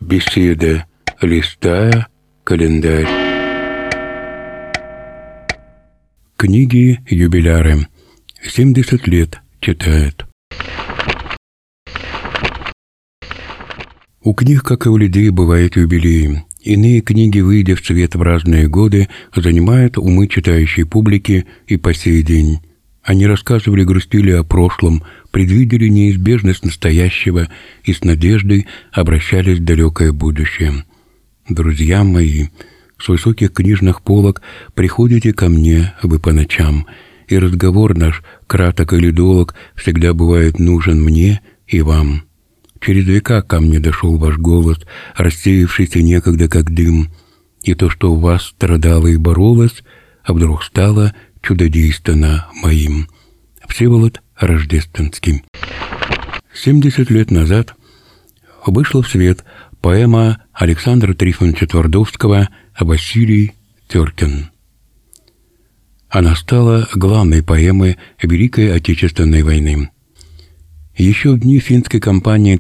Беседа, листая календарь. Книги-юбиляры. 70 лет читает. У книг, как и у людей, бывают юбилеи. Иные книги, выйдя в свет в разные годы, занимают умы читающей публики и по сей день. Они рассказывали, грустили о прошлом, предвидели неизбежность настоящего и с надеждой обращались в далекое будущее. Друзья мои, с высоких книжных полок приходите ко мне вы по ночам, и разговор наш, краток или долг, всегда бывает нужен мне и вам. Через века ко мне дошел ваш голос, рассеявшийся некогда как дым, и то, что у вас страдало и боролось, а вдруг стало чудодейственно моим. Всеволод Рождественский. 70 лет назад вышла в свет поэма Александра Трифоновича Твардовского «Василий Теркин». Она стала главной поэмой Великой Отечественной войны. Еще в дни финской кампании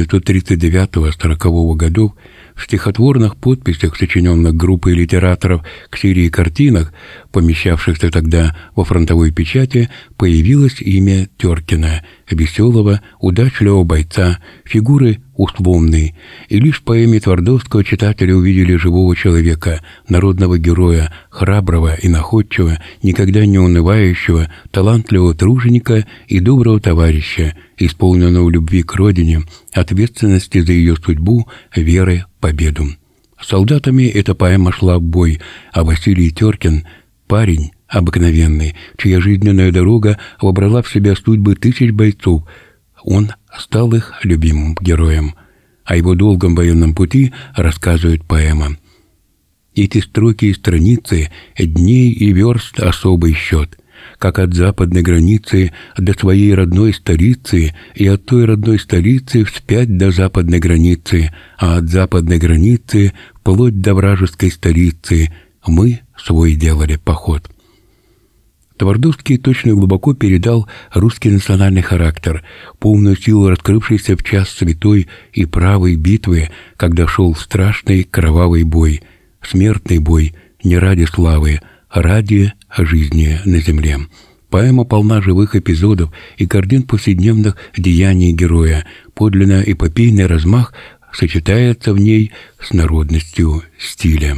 1939-1940 годов в стихотворных подписях, сочиненных группой литераторов к серии картинок, помещавшихся тогда во фронтовой печати, появилось имя Теркина, веселого, удачливого бойца, фигуры условной, и лишь в поэме Твардовского читатели увидели живого человека, народного героя, храброго и находчивого, никогда не унывающего, талантливого труженика и доброго товарища, исполненного любви к родине, ответственности за ее судьбу, веры в победу. С солдатами эта поэма шла в бой, а Василий Теркин – парень обыкновенный, чья жизненная дорога вобрала в себя судьбы тысяч бойцов. Он стал их любимым героем. О его долгом военном пути рассказывает поэма. Эти строки и страницы, дней и верст особый счет, как от западной границы до своей родной столицы, и от той родной столицы вспять до западной границы, а от западной границы вплоть до вражеской столицы мы свой делали поход. Твардовский точно и глубоко передал русский национальный характер, полную силу раскрывшийся в час святой и правой битвы, когда шел страшный кровавый бой, смертный бой не ради славы, а ради жизни на земле. Поэма полна живых эпизодов и картин повседневных деяний героя, подлинно эпопейный размах сочетается в ней с народностью стиля.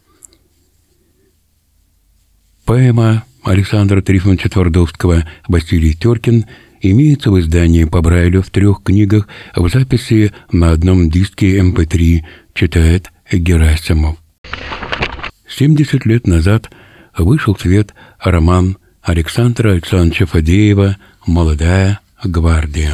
Поэма Александра Трифоновича Твардовского «Василий Теркин» имеется в издании по Брайлю в 3 книгах, в записи на одном диске MP3, читает Герасимов. 70 лет назад вышел в свет роман Александра Александровича Фадеева «Молодая гвардия».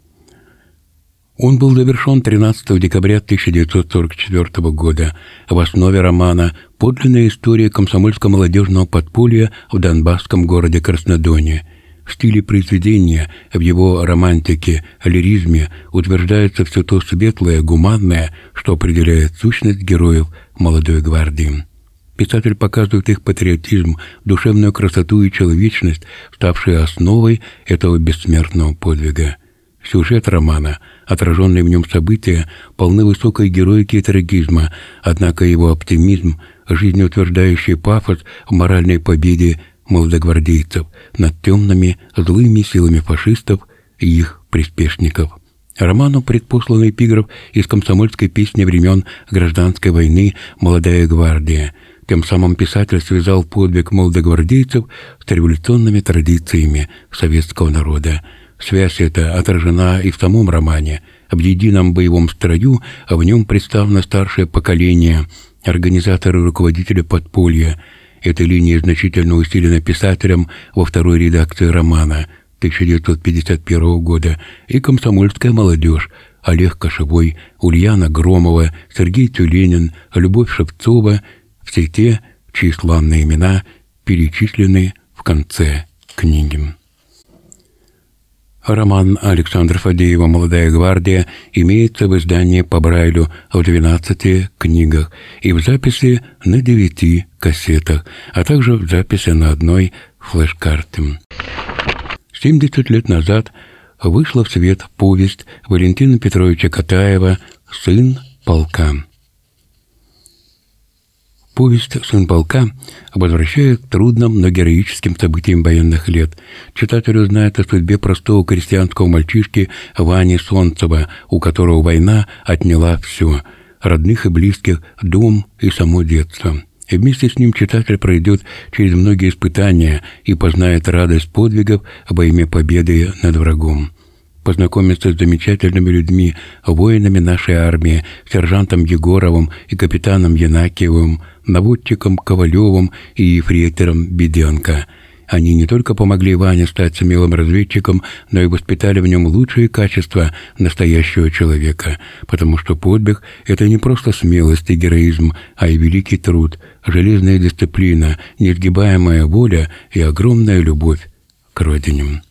Он был завершен 13 декабря 1944 года. В основе романа подлинная история комсомольско-молодежного подполья в донбасском городе Краснодоне. В стиле произведения, в его романтике, лиризме утверждается все то светлое, гуманное, что определяет сущность героев молодой гвардии. Писатель показывает их патриотизм, душевную красоту и человечность, ставшие основой этого бессмертного подвига. Сюжет романа, отраженные в нем события, полны высокой героики и трагизма, однако его оптимизм, жизнеутверждающий пафос в моральной победе молодогвардейцев над темными, злыми силами фашистов и их приспешников. Роману предпослан эпиграф из комсомольской песни времен Гражданской войны «Молодая гвардия». Тем самым писатель связал подвиг молодогвардейцев с революционными традициями советского народа. Связь эта отражена и в самом романе. В едином боевом строю в нем представлено старшее поколение, организаторы и руководители подполья. Эта линия значительно усилена писателем во второй редакции романа 1951 года и комсомольская молодежь Олег Кошевой, Ульяна Громова, Сергей Тюленин, Любовь Шевцова – все те, чьи славные имена перечислены в конце книги. Роман Александра Фадеева «Молодая гвардия» имеется в издании по Брайлю в 12 книгах и в записи на 9 кассетах, а также в записи на одной флеш-карте. 70 лет назад вышла в свет повесть Валентина Петровича Катаева «Сын полка». Повесть «Сын полка» возвращает к трудным, но героическим событиям военных лет. Читатель узнает о судьбе простого крестьянского мальчишки Вани Солнцева, у которого война отняла все – родных и близких, дом и само детство. И вместе с ним читатель пройдет через многие испытания и познает радость подвигов во имя победы над врагом. Познакомиться с замечательными людьми, воинами нашей армии, сержантом Егоровым и капитаном Янакиевым, наводчиком Ковалевым и ефрейтором Беденко. Они не только помогли Ване стать смелым разведчиком, но и воспитали в нем лучшие качества настоящего человека, потому что подвиг — это не просто смелость и героизм, а и великий труд, железная дисциплина, несгибаемая воля и огромная любовь к родине.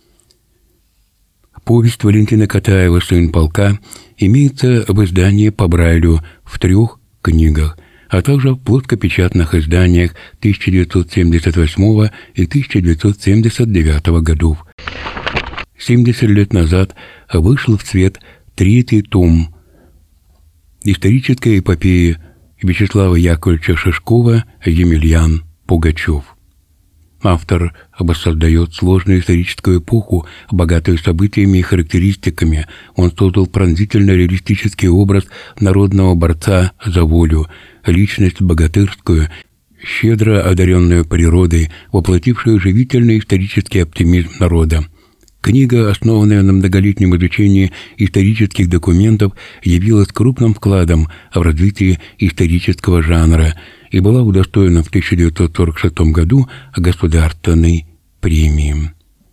Повесть Валентина Катаева «Сын полка» имеется в издании по Брайлю в 3 книгах, а также в плоскопечатных изданиях 1978 и 1979 годов. 70 лет назад вышел в свет 3-й том исторической эпопеи Вячеслава Яковлевича Шишкова «Емельян Пугачев». Автор воссоздает сложную историческую эпоху, богатую событиями и характеристиками. Он создал пронзительно-реалистический образ народного борца за волю, личность богатырскую, щедро одаренную природой, воплотившую живительный исторический оптимизм народа. Книга, основанная на многолетнем изучении исторических документов, явилась крупным вкладом в развитие исторического жанра и была удостоена в 1946 году государственной премии.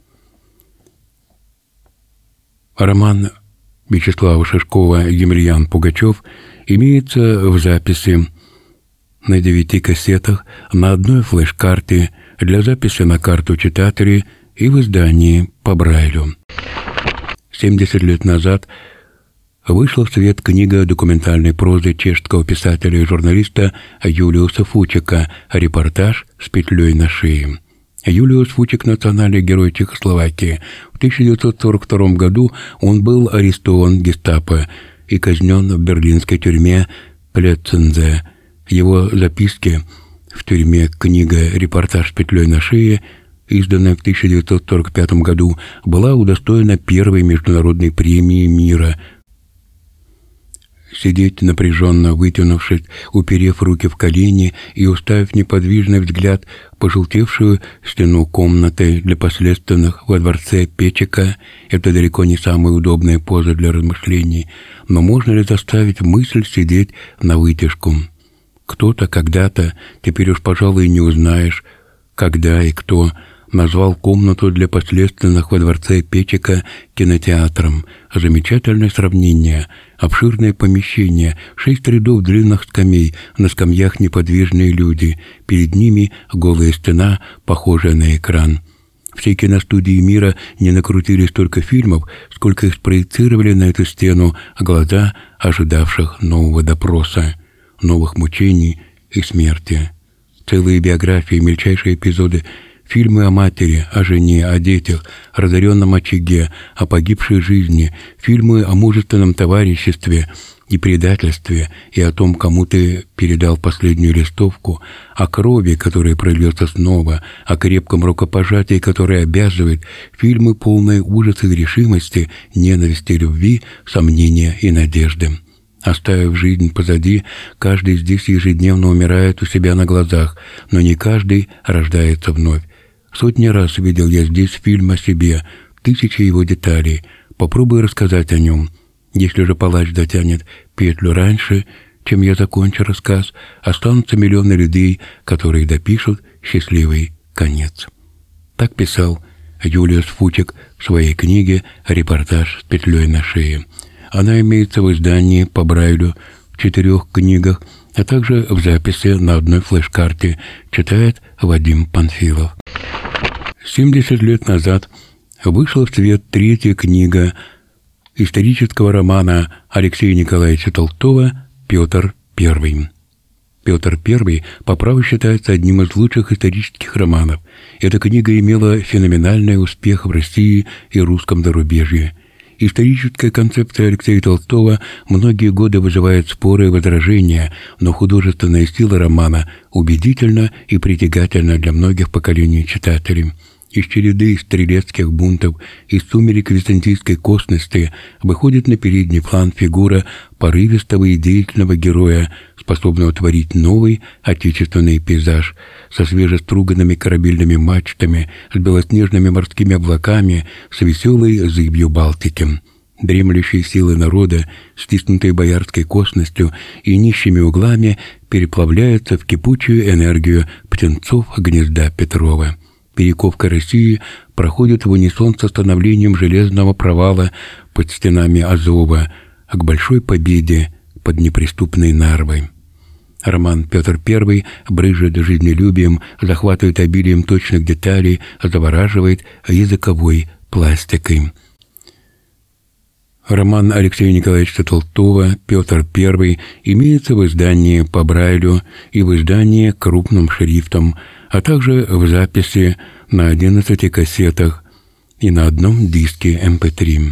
Роман Вячеслава Шишкова «Емельян Пугачев» имеется в записи на 9 кассетах, на одной флеш-карте, для записи на карту читателей и в издании по Брайлю. 70 лет назад вышла в свет книга документальной прозы чешского писателя и журналиста Юлиуса Фучика «Репортаж с петлей на шее». Юлиус Фучик – национальный герой Чехословакии. В 1942 году он был арестован гестапо и казнен в берлинской тюрьме Плетцензе. Его записки в тюрьме, книга «Репортаж с петлей на шее», изданная в 1945 году, была удостоена первой международной премии мира. Сидеть напряженно, вытянувшись, уперев руки в колени и уставив неподвижный взгляд в пожелтевшую стену комнаты для последственных во дворце Печека — это далеко не самая удобная поза для размышлений, но можно ли заставить мысль сидеть навытяжку? Кто-то когда-то, теперь уж, пожалуй, не узнаешь, когда и кто, назвал комнату для последственных во дворце Печека кинотеатром. Замечательное сравнение. Обширное помещение, 6 рядов длинных скамей, на скамьях неподвижные люди, перед ними голая стена, похожая на экран. Все киностудии мира не накрутили столько фильмов, сколько их спроецировали на эту стену глаза ожидавших нового допроса, новых мучений и смерти. Целые биографии, мельчайшие эпизоды, фильмы о матери, о жене, о детях, разоренном очаге, о погибшей жизни, фильмы о мужественном товариществе и предательстве, и о том, кому ты передал последнюю листовку, о крови, которая прольется снова, о крепком рукопожатии, которое обязывает, фильмы, полные ужаса и решимости, ненависти, любви, сомнения и надежды. Оставив жизнь позади, каждый здесь ежедневно умирает у себя на глазах, но не каждый рождается вновь. Сотни раз видел я здесь фильм о себе, тысячи его деталей. Попробуй рассказать о нем. Если же палач дотянет петлю раньше, чем я закончу рассказ, останутся миллионы людей, которые допишут счастливый конец. Так писал Юлиус Фучик в своей книге «Репортаж с петлей на шее». Она имеется в издании по Брайлю в 4 книгах, а также в записи на одной флеш-карте, читает Вадим Панфилов. 70 лет назад вышла в свет 3-я книга исторического романа Алексея Николаевича Толстого «Петр I». Петр I по праву считается одним из лучших исторических романов. Эта книга имела феноменальный успех в России и русском зарубежье. Историческая концепция Алексея Толстого многие годы вызывает споры и возражения, но художественная сила романа убедительна и притягательна для многих поколений читателей. Из череды стрелецких бунтов, из сумерек византийской косности выходит на передний план фигура порывистого и деятельного героя, способного творить новый отечественный пейзаж со свежеструганными корабельными мачтами, с белоснежными морскими облаками, с веселой зыбью Балтики. Дремлющие силы народа, стиснутые боярской косностью и нищими углами, переплавляются в кипучую энергию птенцов гнезда Петрова. Перековка России проходит в унисон с становлением железного провала под стенами Азова к большой победе под неприступной Нарвой. Роман «Петр I» брызжет жизнелюбием, захватывает обилием точных деталей, завораживает языковой пластикой. Роман Алексея Николаевича Толстого «Петр I» имеется в издании по Брайлю и в издании крупным шрифтом, а также в записи на 11 кассетах и на одном диске MP3.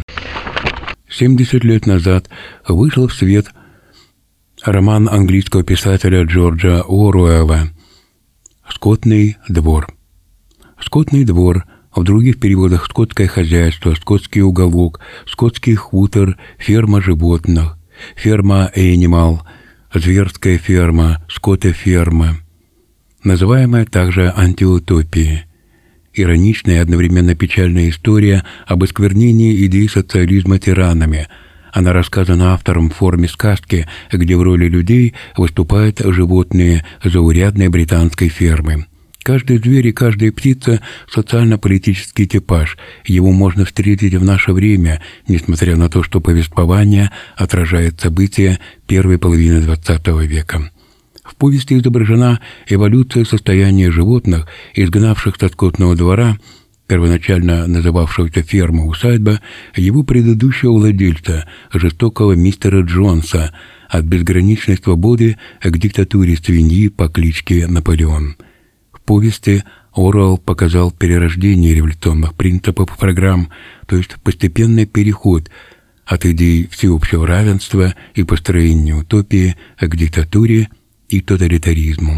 70 лет назад вышел в свет роман английского писателя Джорджа Оруэлла «Скотный двор». «Скотный двор», в других переводах «скотское хозяйство», «скотский уголок», «скотский хутор», «ферма животных», «ферма Animal», «зверская ферма», «скотоферма», называемая также антиутопией. Ироничная и одновременно печальная история об осквернении идей социализма тиранами. Она рассказана автором в форме сказки, где в роли людей выступают животные заурядной британской фермы. Каждый зверь и каждая птица – социально-политический типаж. Его можно встретить в наше время, несмотря на то, что повествование отражает события первой половины XX века. В повести изображена эволюция состояния животных, изгнавших со скотного двора, первоначально называвшегося ферма-усадьба, его предыдущего владельца, жестокого мистера Джонса, от безграничной свободы к диктатуре свиньи по кличке Наполеон. В повести Оруэлл показал перерождение революционных принципов и программ, то есть постепенный переход от идей всеобщего равенства и построения утопии к диктатуре и тоталитаризму.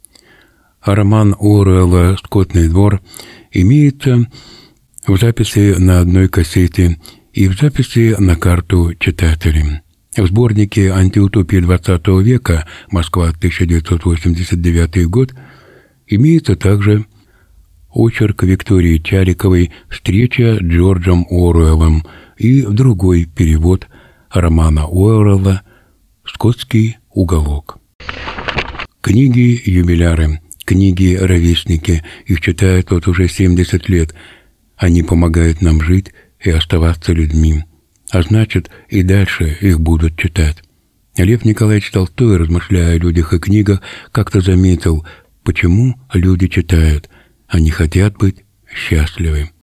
Роман Оруэлла «Скотный двор» имеется в записи на одной кассете и в записи на карту читателей. В сборнике «Антиутопии XX века. Москва, 1989 год» имеется также очерк Виктории Чариковой «Встреча с Джорджем Оруэллом» и другой перевод романа Оруэлла «Скотский уголок». Книги-юбиляры, книги-ровесники, их читают вот уже 70 лет. Они помогают нам жить и оставаться людьми. А значит, и дальше их будут читать. Лев Николаевич Толстой, размышляя о людях и книгах, как-то заметил, почему люди читают. Они хотят быть счастливы.